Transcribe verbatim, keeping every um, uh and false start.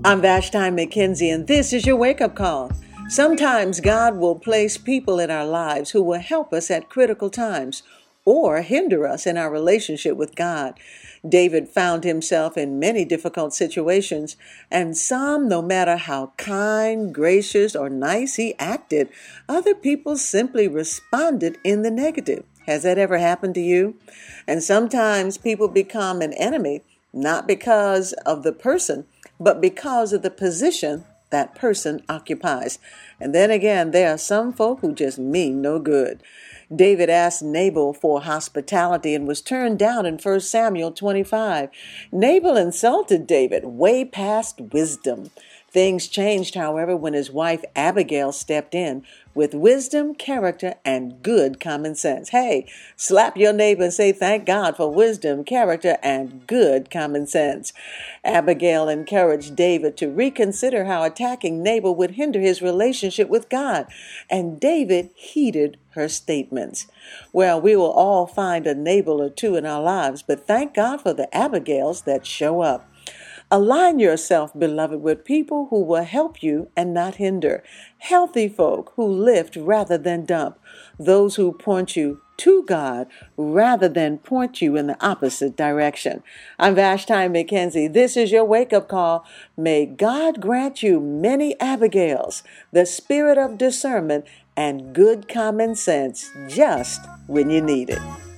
I'm Vashti McKenzie, and this is your wake-up call. Sometimes God will place people in our lives who will help us at critical times or hinder us in our relationship with God. David found himself in many difficult situations, and some, no matter how kind, gracious, or nice he acted, other people simply responded in the negative. Has that ever happened to you? And sometimes people become an enemy, not because of the person, but because of the position that person occupies. And then again, there are some folk who just mean no good. David asked Nabal for hospitality and was turned down in First Samuel twenty-five. Nabal insulted David way past wisdom. Things changed, however, when his wife Abigail stepped in with wisdom, character, and good common sense. Hey, slap your neighbor and say thank God for wisdom, character, and good common sense. Abigail encouraged David to reconsider how attacking Nabal would hinder his relationship with God, and David heeded her statements. Well, we will all find a Nabal or two in our lives, but thank God for the Abigails that show up. Align yourself, beloved, with people who will help you and not hinder. Healthy folk who lift rather than dump. Those who point you to God rather than point you in the opposite direction. I'm Vashti McKenzie. This is your wake-up call. May God grant you many Abigails, the spirit of discernment, and good common sense just when you need it.